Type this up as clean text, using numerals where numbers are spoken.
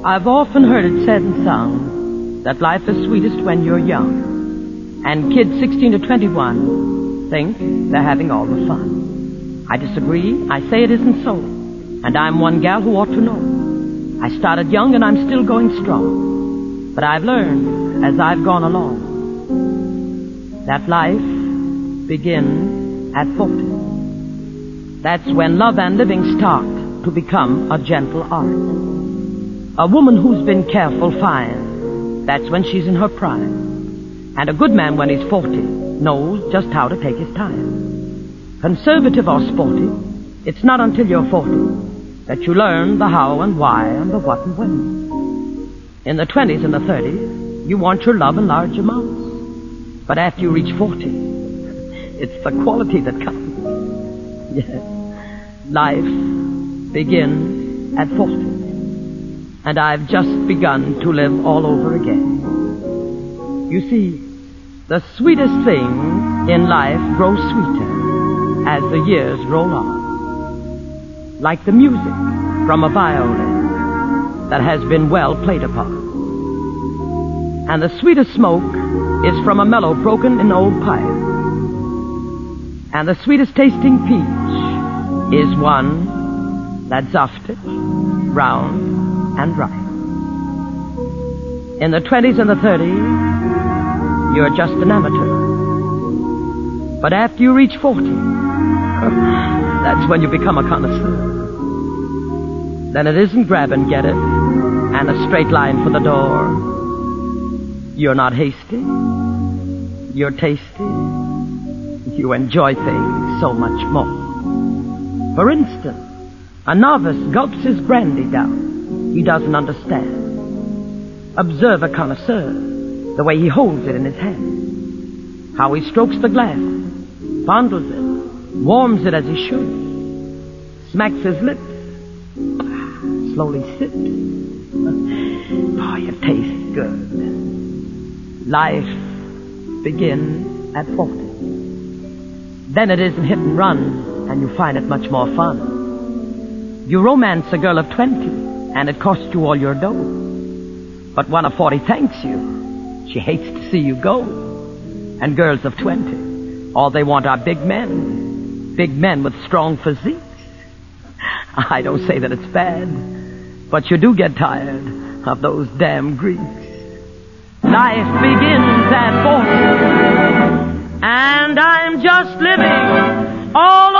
I've often heard it said and sung that life is sweetest when you're young. And kids 16 to 21 think they're having all the fun. I disagree. I say it isn't so. And I'm one gal who ought to know. I started young and I'm still going strong. But I've learned as I've gone along that life begins at 40. That's when love and living start to become a gentle art. A woman who's been careful finds that's when she's in her prime. And a good man when he's 40 knows just how to take his time. Conservative or sporty, it's not until you're 40 that you learn the how and why and the what and when. In the 20s and the 30s, you want your love in large amounts. But after you reach 40, it's the quality that counts. Yes, life begins at 40. And I've just begun to live all over again. You see, the sweetest thing in life grows sweeter as the years roll on. Like the music from a violin that has been well played upon. And the sweetest smoke is from a mellow broken in old pipe. And the sweetest tasting peach is one that's zafted, round, and right. In the 20s and the 30s, you're just an amateur. But after you reach 40, that's when you become a connoisseur. Then it isn't grab and get it, and a straight line for the door. You're not hasty. You're tasty. You enjoy things so much more. For instance, a novice gulps his brandy down. He doesn't understand. Observe a connoisseur, the way he holds it in his hand. How he strokes the glass, fondles it, warms it as he should, smacks his lips, slowly sips. Boy, it tastes good. Life begins at 40. Then it isn't hit and run, and you find it much more fun. You romance a girl of 20, and it costs you all your dough. But one of 40 thanks you. She hates to see you go. And girls of 20, all they want are big men. Big men with strong physiques. I don't say that it's bad, but you do get tired of those damn Greeks. Life begins at 40, and I'm just living all